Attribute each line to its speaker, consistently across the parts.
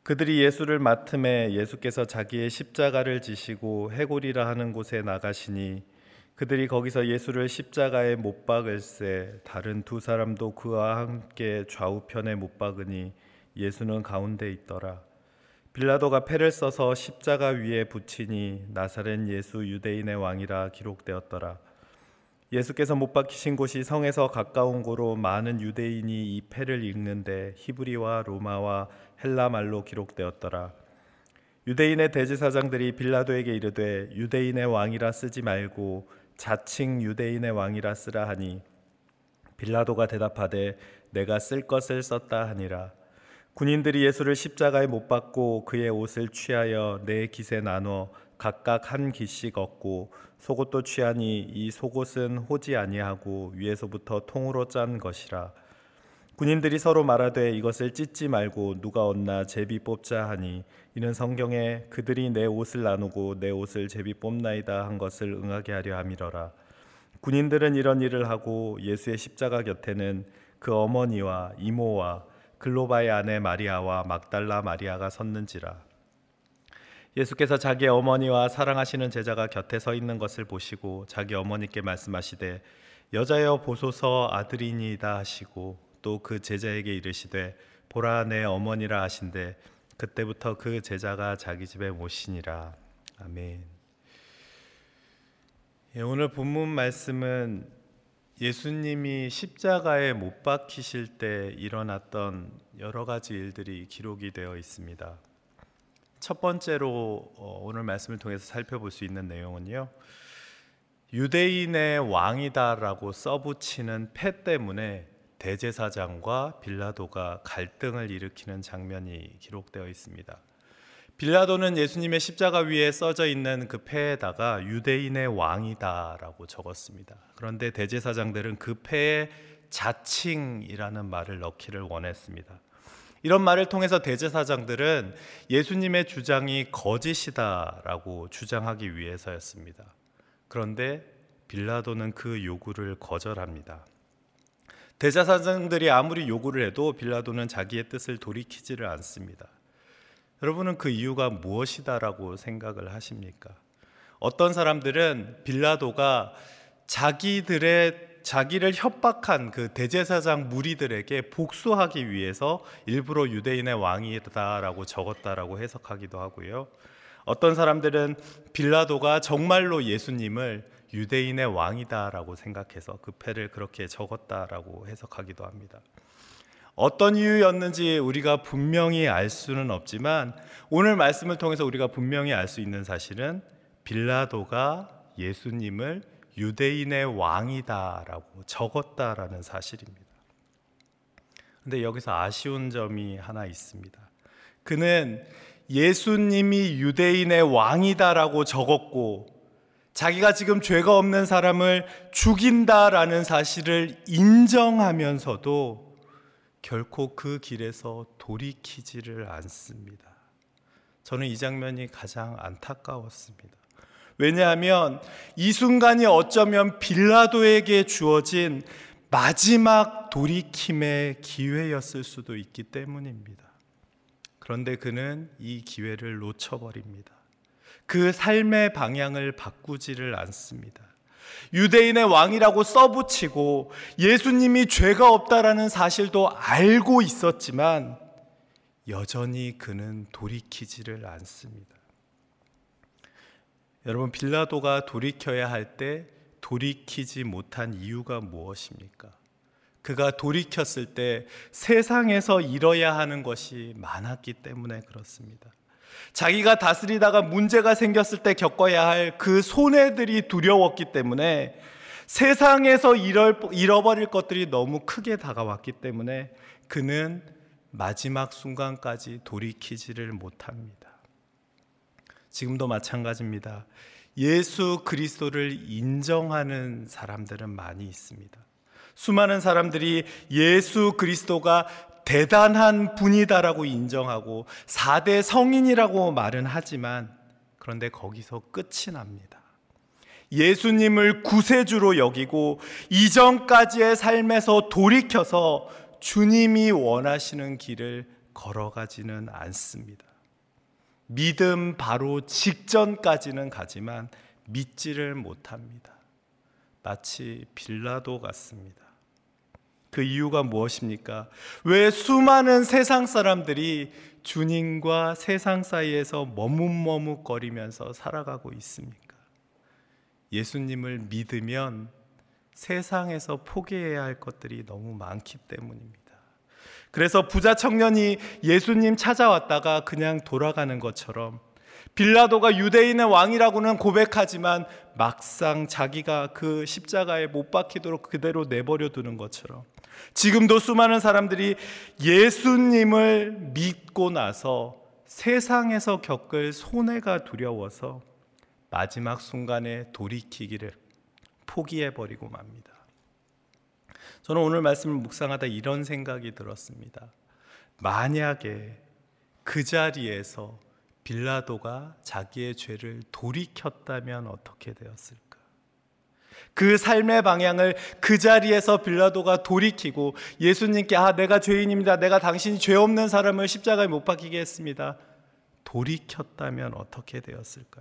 Speaker 1: 그들이 예수를 맡음에 예수께서 자기의 십자가를 지시고 해골이라 하는 곳에 나가시니 그들이 거기서 예수를 십자가에 못 박을새 다른 두 사람도 그와 함께 좌우편에 못 박으니 예수는 가운데 있더라. 빌라도가 패를 써서 십자가 위에 붙이니 나사렛 예수 유대인의 왕이라 기록되었더라. 예수께서 못 박히신 곳이 성에서 가까운 고로 많은 유대인이 이 패를 읽는데 히브리와 로마와 헬라 말로 기록되었더라. 유대인의 대제사장들이 빌라도에게 이르되 유대인의 왕이라 쓰지 말고 자칭 유대인의 왕이라 쓰라 하니 빌라도가 대답하되 내가 쓸 것을 썼다 하니라. 군인들이 예수를 십자가에 못 박고 그의 옷을 취하여 네 깃에 나눠 각각 한 깃씩 얻고 속옷도 취하니 이 속옷은 호지 아니하고 위에서부터 통으로 짠 것이라. 군인들이 서로 말하되 이것을 찢지 말고 누가 얻나 제비 뽑자 하니 이는 성경에 그들이 내 옷을 나누고 내 옷을 제비 뽑나이다 한 것을 응하게 하려 함이러라. 군인들은 이런 일을 하고 예수의 십자가 곁에는 그 어머니와 이모와 글로바의 아내 마리아와 막달라 마리아가 섰는지라. 예수께서 자기 어머니와 사랑하시는 제자가 곁에 서 있는 것을 보시고 자기 어머니께 말씀하시되 여자여 보소서 아들이니이다 하시고 또 그 제자에게 이르시되 보라 내 어머니라 하신대 그때부터 그 제자가 자기 집에 모시니라. 아멘. 오늘 본문 말씀은 예수님이 십자가에 못 박히실 때 일어났던 여러 가지 일들이 기록이 되어 있습니다. 첫 번째로 오늘 말씀을 통해서 살펴볼 수 있는 내용은요, 유대인의 왕이다라고 써붙이는 패 때문에 대제사장과 빌라도가 갈등을 일으키는 장면이 기록되어 있습니다. 빌라도는 예수님의 십자가 위에 써져 있는 그 패에다가 유대인의 왕이다라고 적었습니다. 그런데 대제사장들은 그 패에 자칭이라는 말을 넣기를 원했습니다. 이런 말을 통해서 대제사장들은 예수님의 주장이 거짓이다라고 주장하기 위해서였습니다. 그런데 빌라도는 그 요구를 거절합니다. 대제사장들이 아무리 요구를 해도 빌라도는 자기의 뜻을 돌이키지를 않습니다. 여러분은 그 이유가 무엇이다라고 생각을 하십니까? 어떤 사람들은 빌라도가 자기를 협박한 그 대제사장 무리들에게 복수하기 위해서 일부러 유대인의 왕이다라고 적었다라고 해석하기도 하고요. 어떤 사람들은 빌라도가 정말로 예수님을 유대인의 왕이다라고 생각해서 그 패를 그렇게 적었다라고 해석하기도 합니다. 어떤 이유였는지 우리가 분명히 알 수는 없지만 오늘 말씀을 통해서 우리가 분명히 알 수 있는 사실은 빌라도가 예수님을 유대인의 왕이다라고 적었다라는 사실입니다. 그런데 여기서 아쉬운 점이 하나 있습니다. 그는 예수님이 유대인의 왕이다라고 적었고 자기가 지금 죄가 없는 사람을 죽인다라는 사실을 인정하면서도 결코 그 길에서 돌이키지를 않습니다. 저는 이 장면이 가장 안타까웠습니다. 왜냐하면 이 순간이 어쩌면 빌라도에게 주어진 마지막 돌이킴의 기회였을 수도 있기 때문입니다. 그런데 그는 이 기회를 놓쳐버립니다. 그 삶의 방향을 바꾸지를 않습니다. 유대인의 왕이라고 써붙이고 예수님이 죄가 없다라는 사실도 알고 있었지만 여전히 그는 돌이키지를 않습니다. 여러분, 빌라도가 돌이켜야 할 때 돌이키지 못한 이유가 무엇입니까? 그가 돌이켰을 때 세상에서 잃어야 하는 것이 많았기 때문에 그렇습니다. 자기가 다스리다가 문제가 생겼을 때 겪어야 할 그 손해들이 두려웠기 때문에 세상에서 잃어버릴 것들이 너무 크게 다가왔기 때문에 그는 마지막 순간까지 돌이키지를 못합니다. 지금도 마찬가지입니다. 예수 그리스도를 인정하는 사람들은 많이 있습니다. 수많은 사람들이 예수 그리스도가 대단한 분이다라고 인정하고 4대 성인이라고 말은 하지만 그런데 거기서 끝이 납니다. 예수님을 구세주로 여기고 이전까지의 삶에서 돌이켜서 주님이 원하시는 길을 걸어가지는 않습니다. 믿음 바로 직전까지는 가지만 믿지를 못합니다. 마치 빌라도 같습니다. 그 이유가 무엇입니까? 왜 수많은 세상 사람들이 주님과 세상 사이에서 머뭇머뭇거리면서 살아가고 있습니까? 예수님을 믿으면 세상에서 포기해야 할 것들이 너무 많기 때문입니다. 그래서 부자 청년이 예수님 찾아왔다가 그냥 돌아가는 것처럼, 빌라도가 유대인의 왕이라고는 고백하지만 막상 자기가 그 십자가에 못 박히도록 그대로 내버려 두는 것처럼, 지금도 수많은 사람들이 예수님을 믿고 나서 세상에서 겪을 손해가 두려워서 마지막 순간에 돌이키기를 포기해버리고 맙니다. 저는 오늘 말씀을 묵상하다 이런 생각이 들었습니다. 만약에 그 자리에서 빌라도가 자기의 죄를 돌이켰다면 어떻게 되었을까? 그 삶의 방향을 그 자리에서 빌라도가 돌이키고 예수님께 내가 죄인입니다. 내가 당신이 죄 없는 사람을 십자가에 못 박히게 했습니다. 돌이켰다면 어떻게 되었을까요?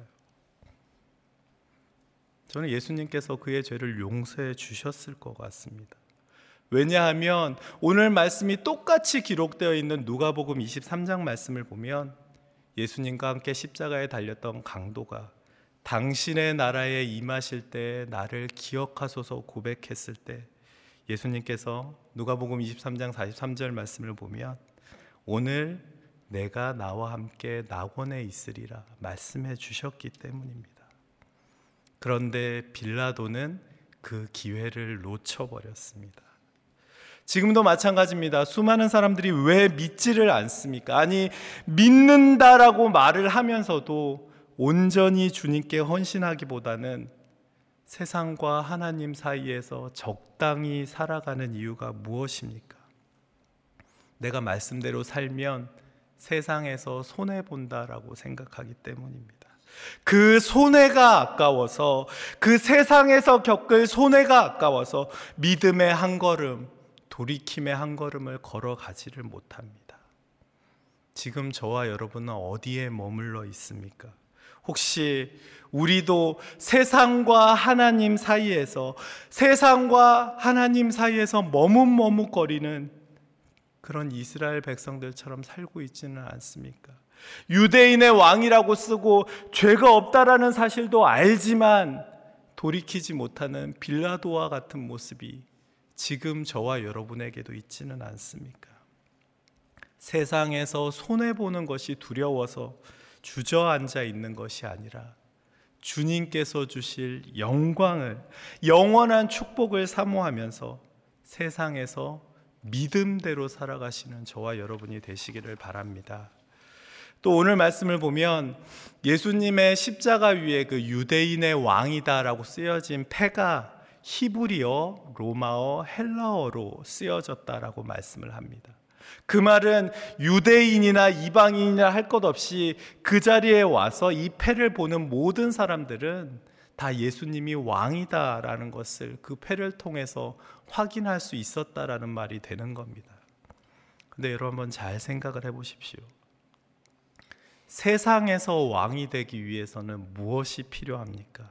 Speaker 1: 저는 예수님께서 그의 죄를 용서해 주셨을 것 같습니다. 왜냐하면 오늘 말씀이 똑같이 기록되어 있는 누가복음 23장 말씀을 보면 예수님과 함께 십자가에 달렸던 강도가 당신의 나라에 임하실 때 나를 기억하소서 고백했을 때 예수님께서 누가복음 23장 43절 말씀을 보면 오늘 내가 나와 함께 낙원에 있으리라 말씀해 주셨기 때문입니다. 그런데 빌라도는 그 기회를 놓쳐버렸습니다. 지금도 마찬가지입니다. 수많은 사람들이 왜 믿지를 않습니까? 아니, 믿는다라고 말을 하면서도 온전히 주님께 헌신하기보다는 세상과 하나님 사이에서 적당히 살아가는 이유가 무엇입니까? 내가 말씀대로 살면 세상에서 손해본다라고 생각하기 때문입니다. 그 손해가 아까워서, 그 세상에서 겪을 손해가 아까워서 믿음의 한 걸음, 돌이킴의 한 걸음을 걸어가지를 못합니다. 지금 저와 여러분은 어디에 머물러 있습니까? 혹시 우리도 세상과 하나님 사이에서 머뭇머뭇거리는 그런 이스라엘 백성들처럼 살고 있지는 않습니까? 유대인의 왕이라고 쓰고 죄가 없다라는 사실도 알지만 돌이키지 못하는 빌라도와 같은 모습이 지금 저와 여러분에게도 있지는 않습니까? 세상에서 손해보는 것이 두려워서 주저앉아 있는 것이 아니라 주님께서 주실 영광을, 영원한 축복을 사모하면서 세상에서 믿음대로 살아가시는 저와 여러분이 되시기를 바랍니다. 또 오늘 말씀을 보면 예수님의 십자가 위에 그 유대인의 왕이다라고 쓰여진 패가 히브리어, 로마어, 헬라어로 쓰여졌다라고 말씀을 합니다. 그 말은 유대인이나 이방인이나 할 것 없이 그 자리에 와서 이 패를 보는 모든 사람들은 다 예수님이 왕이다라는 것을 그 패를 통해서 확인할 수 있었다라는 말이 되는 겁니다. 근데 여러분 한번 잘 생각을 해보십시오. 세상에서 왕이 되기 위해서는 무엇이 필요합니까?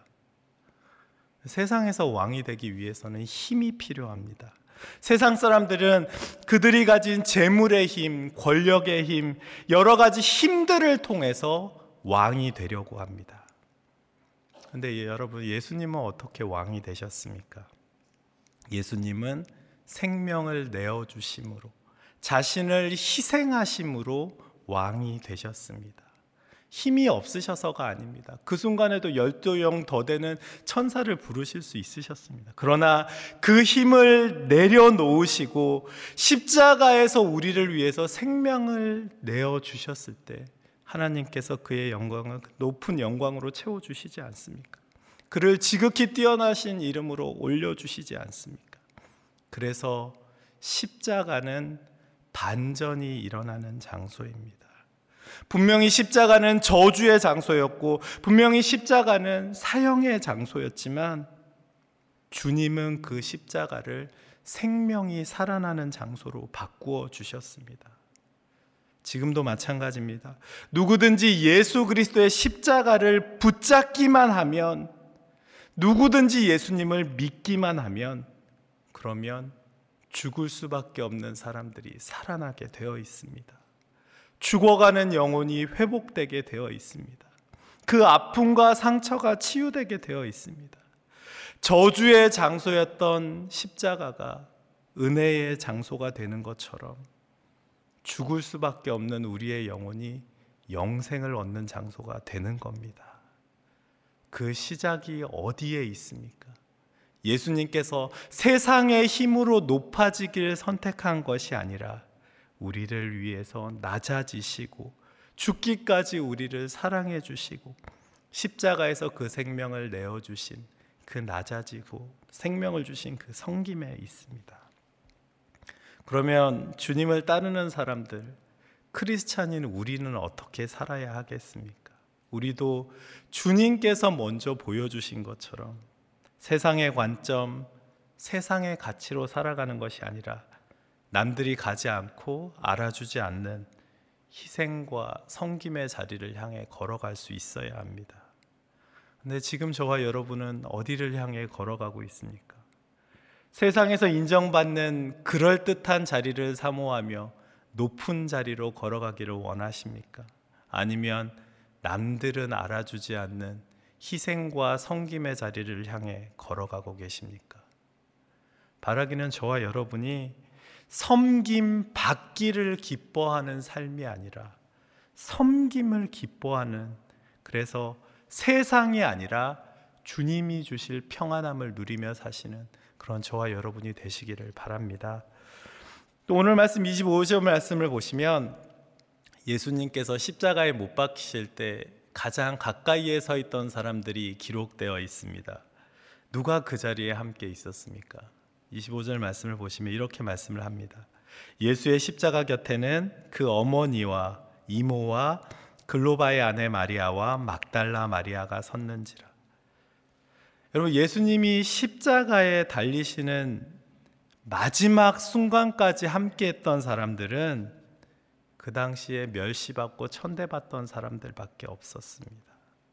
Speaker 1: 세상에서 왕이 되기 위해서는 힘이 필요합니다. 세상 사람들은 그들이 가진 재물의 힘, 권력의 힘, 여러 가지 힘들을 통해서 왕이 되려고 합니다. 그런데 여러분, 예수님은 어떻게 왕이 되셨습니까? 예수님은 생명을 내어주심으로, 자신을 희생하심으로 왕이 되셨습니다. 힘이 없으셔서가 아닙니다. 그 순간에도 12영 더 되는 천사를 부르실 수 있으셨습니다. 그러나 그 힘을 내려놓으시고 십자가에서 우리를 위해서 생명을 내어주셨을 때 하나님께서 그의 영광을 높은 영광으로 채워주시지 않습니까? 그를 지극히 뛰어나신 이름으로 올려주시지 않습니까? 그래서 십자가는 반전이 일어나는 장소입니다. 분명히 십자가는 저주의 장소였고 분명히 십자가는 사형의 장소였지만 주님은 그 십자가를 생명이 살아나는 장소로 바꾸어 주셨습니다. 지금도 마찬가지입니다. 누구든지 예수 그리스도의 십자가를 붙잡기만 하면, 누구든지 예수님을 믿기만 하면, 그러면 죽을 수밖에 없는 사람들이 살아나게 되어 있습니다. 죽어가는 영혼이 회복되게 되어 있습니다. 그 아픔과 상처가 치유되게 되어 있습니다. 저주의 장소였던 십자가가 은혜의 장소가 되는 것처럼 죽을 수밖에 없는 우리의 영혼이 영생을 얻는 장소가 되는 겁니다. 그 시작이 어디에 있습니까? 예수님께서 세상의 힘으로 높아지기를 선택한 것이 아니라 우리를 위해서 낮아지시고 죽기까지 우리를 사랑해 주시고 십자가에서 그 생명을 내어주신 그 낮아지고 생명을 주신 그 성김에 있습니다. 그러면 주님을 따르는 사람들, 크리스찬인 우리는 어떻게 살아야 하겠습니까? 우리도 주님께서 먼저 보여주신 것처럼 세상의 관점, 세상의 가치로 살아가는 것이 아니라 남들이 가지 않고 알아주지 않는 희생과 섬김의 자리를 향해 걸어갈 수 있어야 합니다. 근데 지금 저와 여러분은 어디를 향해 걸어가고 있습니까? 세상에서 인정받는 그럴듯한 자리를 사모하며 높은 자리로 걸어가기를 원하십니까? 아니면 남들은 알아주지 않는 희생과 섬김의 자리를 향해 걸어가고 계십니까? 바라기는 저와 여러분이 섬김 받기를 기뻐하는 삶이 아니라 섬김을 기뻐하는, 그래서 세상이 아니라 주님이 주실 평안함을 누리며 사시는 그런 저와 여러분이 되시기를 바랍니다. 또 오늘 말씀 25절 말씀을 보시면 예수님께서 십자가에 못 박히실 때 가장 가까이에 서 있던 사람들이 기록되어 있습니다. 누가 그 자리에 함께 있었습니까? 25절 말씀을 보시면 이렇게 말씀을 합니다. 예수의 십자가 곁에는 그 어머니와 이모와 글로바의 아내 마리아와 막달라 마리아가 섰는지라. 여러분, 예수님이 십자가에 달리시는 마지막 순간까지 함께했던 사람들은 그 당시에 멸시받고 천대받던 사람들밖에 없었습니다.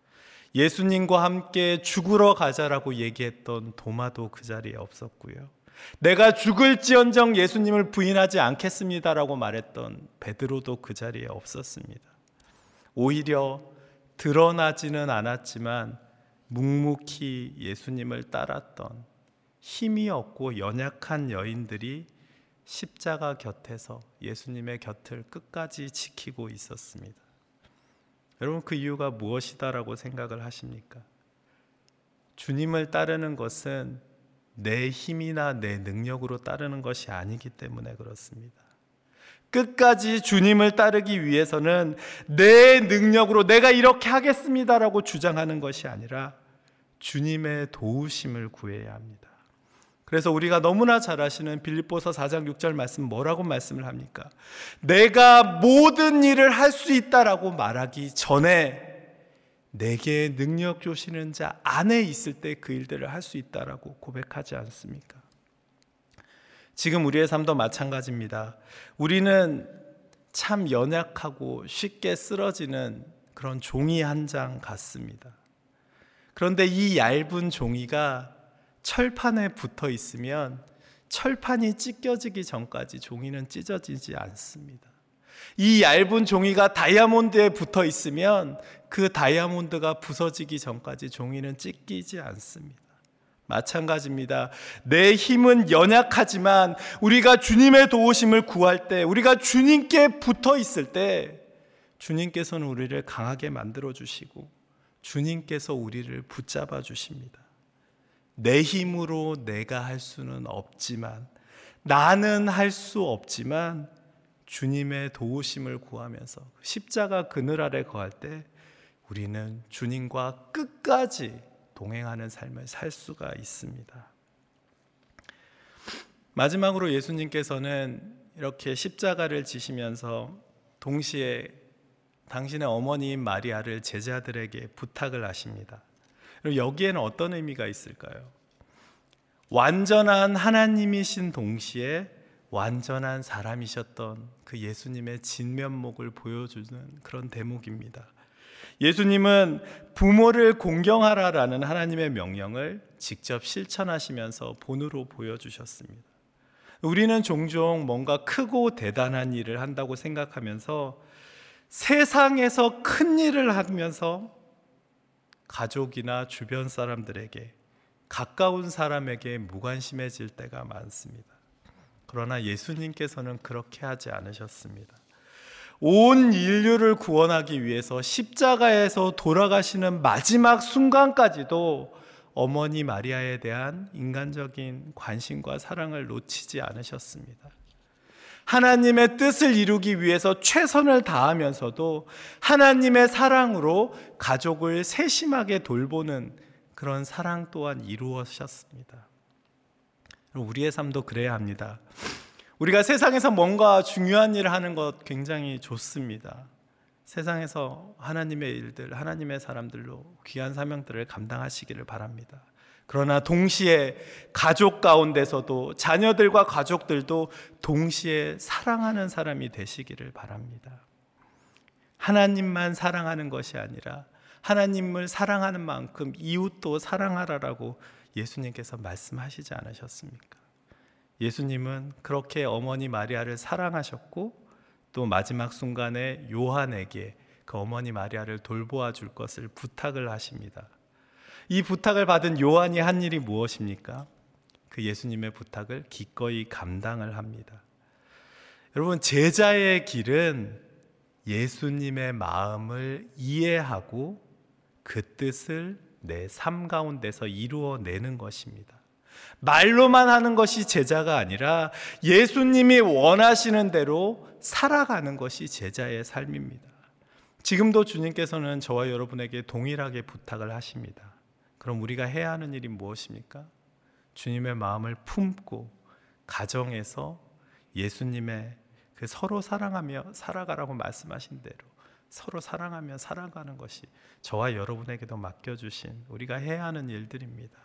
Speaker 1: 예수님과 함께 죽으러 가자라고 얘기했던 도마도 그 자리에 없었고요. 내가 죽을지언정 예수님을 부인하지 않겠습니다라고 말했던 베드로도 그 자리에 없었습니다. 오히려 드러나지는 않았지만 묵묵히 예수님을 따랐던 힘이 없고 연약한 여인들이 십자가 곁에서 예수님의 곁을 끝까지 지키고 있었습니다. 여러분, 그 이유가 무엇이다라고 생각을 하십니까? 주님을 따르는 것은 내 힘이나 내 능력으로 따르는 것이 아니기 때문에 그렇습니다. 끝까지 주님을 따르기 위해서는 내 능력으로 내가 이렇게 하겠습니다라고 주장하는 것이 아니라 주님의 도우심을 구해야 합니다. 그래서 우리가 너무나 잘 아시는 빌립보서 4장 6절 말씀, 뭐라고 말씀을 합니까? 내가 모든 일을 할 수 있다라고 말하기 전에 내게 능력 주시는 자 안에 있을 때 그 일들을 할 수 있다라고 고백하지 않습니까? 지금 우리의 삶도 마찬가지입니다. 우리는 참 연약하고 쉽게 쓰러지는 그런 종이 한 장 같습니다. 그런데 이 얇은 종이가 철판에 붙어 있으면 철판이 찢겨지기 전까지 종이는 찢어지지 않습니다. 이 얇은 종이가 다이아몬드에 붙어 있으면 그 다이아몬드가 부서지기 전까지 종이는 찢기지 않습니다. 마찬가지입니다. 내 힘은 연약하지만 우리가 주님의 도우심을 구할 때, 우리가 주님께 붙어 있을 때 주님께서는 우리를 강하게 만들어 주시고 주님께서 우리를 붙잡아 주십니다. 내 힘으로 내가 할 수는 없지만, 나는 할 수 없지만 주님의 도우심을 구하면서 십자가 그늘 아래 거할 때 우리는 주님과 끝까지 동행하는 삶을 살 수가 있습니다. 마지막으로 예수님께서는 이렇게 십자가를 지시면서 동시에 당신의 어머니인 마리아를 제자들에게 부탁을 하십니다. 여기에는 어떤 의미가 있을까요? 완전한 하나님이신 동시에 완전한 사람이셨던 그 예수님의 진면목을 보여주는 그런 대목입니다. 예수님은 부모를 공경하라라는 하나님의 명령을 직접 실천하시면서 본으로 보여주셨습니다. 우리는 종종 뭔가 크고 대단한 일을 한다고 생각하면서 세상에서 큰 일을 하면서 가족이나 주변 사람들에게, 가까운 사람에게 무관심해질 때가 많습니다. 그러나 예수님께서는 그렇게 하지 않으셨습니다. 온 인류를 구원하기 위해서 십자가에서 돌아가시는 마지막 순간까지도 어머니 마리아에 대한 인간적인 관심과 사랑을 놓치지 않으셨습니다. 하나님의 뜻을 이루기 위해서 최선을 다하면서도 하나님의 사랑으로 가족을 세심하게 돌보는 그런 사랑 또한 이루어졌습니다. 우리의 삶도 그래야 합니다. 우리가 세상에서 뭔가 중요한 일을 하는 것 굉장히 좋습니다. 세상에서 하나님의 일들, 하나님의 사람들로 귀한 사명들을 감당하시기를 바랍니다. 그러나 동시에 가족 가운데서도 자녀들과 가족들도 동시에 사랑하는 사람이 되시기를 바랍니다. 하나님만 사랑하는 것이 아니라 하나님을 사랑하는 만큼 이웃도 사랑하라라고 예수님께서 말씀하시지 않으셨습니까? 예수님은 그렇게 어머니 마리아를 사랑하셨고 또 마지막 순간에 요한에게 그 어머니 마리아를 돌보아 줄 것을 부탁을 하십니다. 이 부탁을 받은 요한이 한 일이 무엇입니까? 그 예수님의 부탁을 기꺼이 감당을 합니다. 여러분, 제자의 길은 예수님의 마음을 이해하고 그 뜻을 내 삶 가운데서 이루어내는 것입니다. 말로만 하는 것이 제자가 아니라 예수님이 원하시는 대로 살아가는 것이 제자의 삶입니다. 지금도 주님께서는 저와 여러분에게 동일하게 부탁을 하십니다. 그럼 우리가 해야 하는 일이 무엇입니까? 주님의 마음을 품고 가정에서 예수님의 그 서로 사랑하며 살아가라고 말씀하신 대로 서로 사랑하며 살아가는 것이 저와 여러분에게도 맡겨주신 우리가 해야 하는 일들입니다.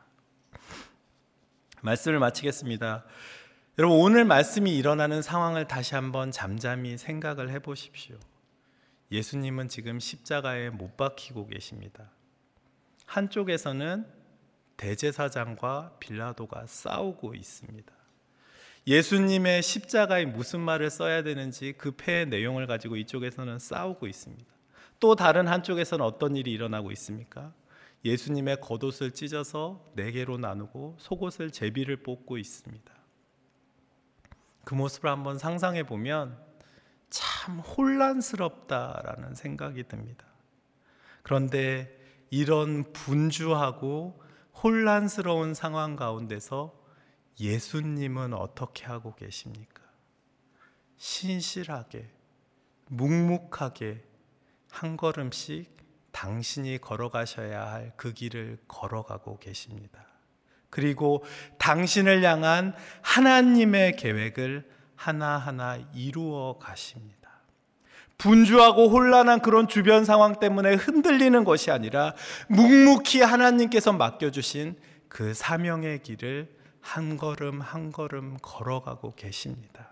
Speaker 1: 말씀을 마치겠습니다. 여러분, 오늘 말씀이 일어나는 상황을 다시 한번 잠잠히 생각을 해보십시오. 예수님은 지금 십자가에 못 박히고 계십니다. 한쪽에서는 대제사장과 빌라도가 싸우고 있습니다. 예수님의 십자가에 무슨 말을 써야 되는지 그 패의 내용을 가지고 이쪽에서는 싸우고 있습니다. 또 다른 한쪽에서는 어떤 일이 일어나고 있습니까? 예수님의 겉옷을 찢어서 4개로 나누고 속옷을 제비를 뽑고 있습니다. 그 모습을 한번 상상해 보면 참 혼란스럽다라는 생각이 듭니다. 그런데 이런 분주하고 혼란스러운 상황 가운데서 예수님은 어떻게 하고 계십니까? 신실하게, 묵묵하게 한 걸음씩 당신이 걸어가셔야 할 그 길을 걸어가고 계십니다. 그리고 당신을 향한 하나님의 계획을 하나하나 이루어 가십니다. 분주하고 혼란한 그런 주변 상황 때문에 흔들리는 것이 아니라 묵묵히 하나님께서 맡겨주신 그 사명의 길을 한 걸음 한 걸음 걸어가고 계십니다.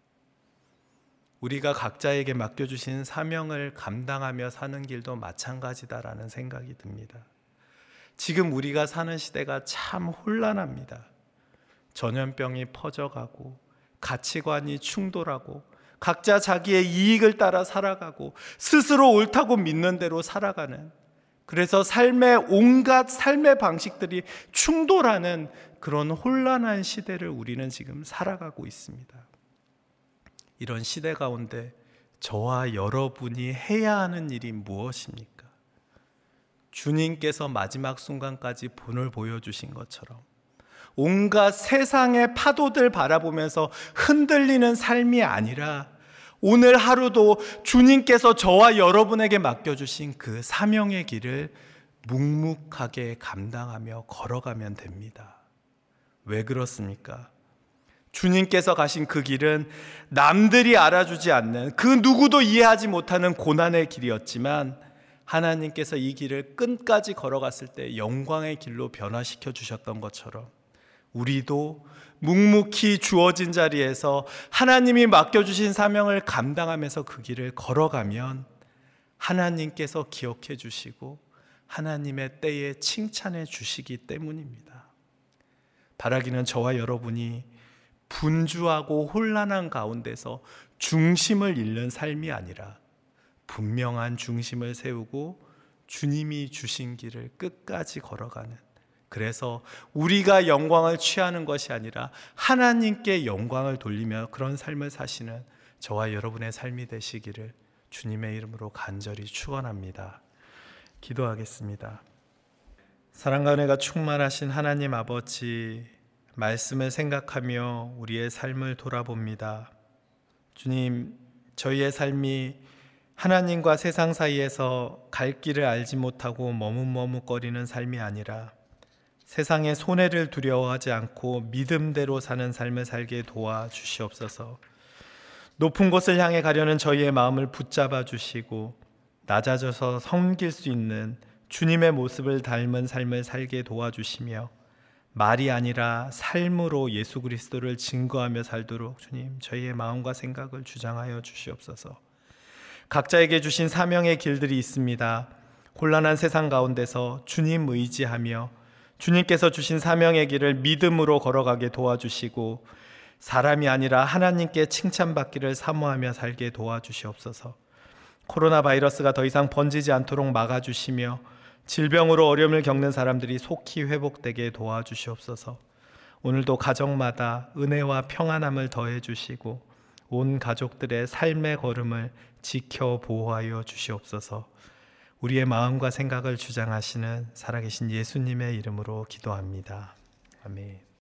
Speaker 1: 우리가 각자에게 맡겨주신 사명을 감당하며 사는 길도 마찬가지다라는 생각이 듭니다. 지금 우리가 사는 시대가 참 혼란합니다. 전염병이 퍼져가고 가치관이 충돌하고 각자 자기의 이익을 따라 살아가고 스스로 옳다고 믿는 대로 살아가는, 그래서 온갖 삶의 방식들이 충돌하는 그런 혼란한 시대를 우리는 지금 살아가고 있습니다. 이런 시대 가운데 저와 여러분이 해야 하는 일이 무엇입니까? 주님께서 마지막 순간까지 본을 보여주신 것처럼 온갖 세상의 파도들 바라보면서 흔들리는 삶이 아니라 오늘 하루도 주님께서 저와 여러분에게 맡겨주신 그 사명의 길을 묵묵하게 감당하며 걸어가면 됩니다. 왜 그렇습니까? 주님께서 가신 그 길은 남들이 알아주지 않는, 그 누구도 이해하지 못하는 고난의 길이었지만 하나님께서 이 길을 끝까지 걸어갔을 때 영광의 길로 변화시켜 주셨던 것처럼 우리도 묵묵히 주어진 자리에서 하나님이 맡겨주신 사명을 감당하면서 그 길을 걸어가면 하나님께서 기억해 주시고 하나님의 때에 칭찬해 주시기 때문입니다. 바라기는 저와 여러분이 분주하고 혼란한 가운데서 중심을 잃는 삶이 아니라 분명한 중심을 세우고 주님이 주신 길을 끝까지 걸어가는, 그래서 우리가 영광을 취하는 것이 아니라 하나님께 영광을 돌리며 그런 삶을 사시는 저와 여러분의 삶이 되시기를 주님의 이름으로 간절히 축원합니다. 기도하겠습니다. 사랑과 은혜가 충만하신 하나님 아버지, 말씀을 생각하며 우리의 삶을 돌아봅니다. 주님, 저희의 삶이 하나님과 세상 사이에서 갈 길을 알지 못하고 머뭇머뭇거리는 삶이 아니라 세상의 손해를 두려워하지 않고 믿음대로 사는 삶을 살게 도와주시옵소서. 높은 곳을 향해 가려는 저희의 마음을 붙잡아 주시고 낮아져서 섬길 수 있는 주님의 모습을 닮은 삶을 살게 도와주시며 말이 아니라 삶으로 예수 그리스도를 증거하며 살도록 주님 저희의 마음과 생각을 주장하여 주시옵소서. 각자에게 주신 사명의 길들이 있습니다. 혼란한 세상 가운데서 주님 의지하며 주님께서 주신 사명의 길을 믿음으로 걸어가게 도와주시고 사람이 아니라 하나님께 칭찬받기를 사모하며 살게 도와주시옵소서. 코로나 바이러스가 더 이상 번지지 않도록 막아주시며 질병으로 어려움을 겪는 사람들이 속히 회복되게 도와주시옵소서. 오늘도 가정마다 은혜와 평안함을 더해 주시고 온 가족들의 삶의 걸음을 지켜 보호하여 주시옵소서. 우리의 마음과 생각을 주장하시는 살아계신 예수님의 이름으로 기도합니다. 아멘.